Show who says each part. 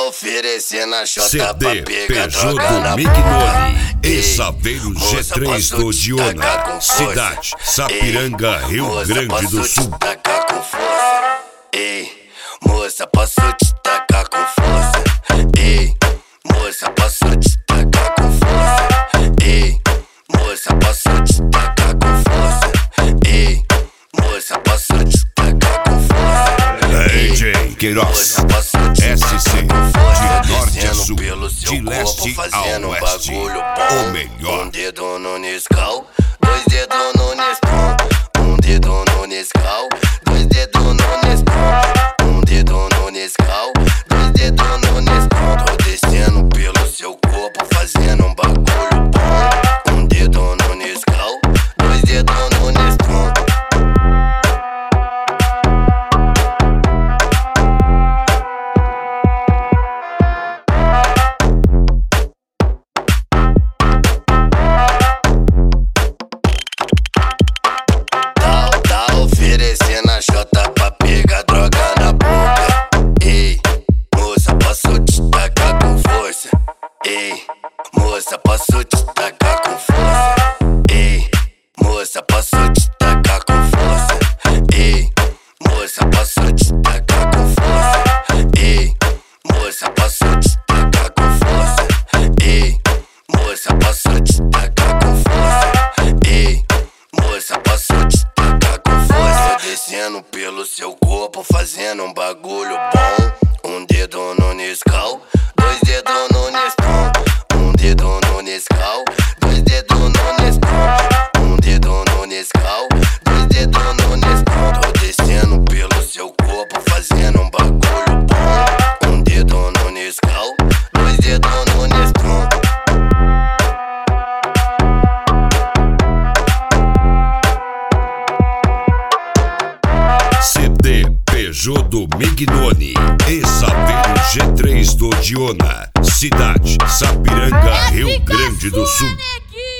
Speaker 1: oferecendo a chota
Speaker 2: CD
Speaker 1: pra pegar
Speaker 2: Peugeot
Speaker 1: droga
Speaker 2: do
Speaker 1: na
Speaker 2: Mignone,
Speaker 1: Ei,
Speaker 2: Saveiro
Speaker 1: moça,
Speaker 2: G3
Speaker 1: posso
Speaker 2: do
Speaker 1: te
Speaker 2: Diona,
Speaker 1: tacar com força?
Speaker 2: cidade Sapiranga,
Speaker 1: Ei,
Speaker 2: Rio
Speaker 1: moça,
Speaker 2: Grande do
Speaker 1: posso
Speaker 2: Sul.
Speaker 1: te tacar com força? Ei, moça, posso te tacar com força? Ei, moça, posso te tacar com força? Ei, moça, posso te tacar com força? Ei, moça, posso te tacar com força?
Speaker 2: DJ Queiroz, SC, de norte a sul, de leste a oeste, o melhor.
Speaker 1: Um dedo no Nescau, dois dedos no Nescau. Um dedo no Nescau, dois dedos no Nescau. Um dedo no Nescau, dois dedos no Nescau. Tô descendo pelo seu corpo, fazendo um bagulho bom. Um dedo no Nescau, dois dedos no Nescau. Oferecendo a chota pra pegar droga na boca. Ei, moça, posso te tacar com força? Ei, moça, posso te tacar com força? Ei, moça, posso te tacar com força? Ei, moça, posso te tacar com força? Ei, moça, posso te tacar com força? Ei, moça, posso te tacar com força? Ei, moça, posso te tacar com força? Descendo pelo seu corpo, fazendo um bagulho bom. Um dedo no Nescau, dois dedos no Nescau. Um dedo no Nescau, dois dedos no Nescau. Um dedo no Nescau, dois dedos no Nescau. Tô descendo pelo seu corpo, fazendo um bagulho bom. Um dedo no Nescau, dois dedos no Nescau.
Speaker 2: CD Peugeot do Mignone, Saveiro G3 do Diona, cidade Sapiranga, Rio Grande do Sul.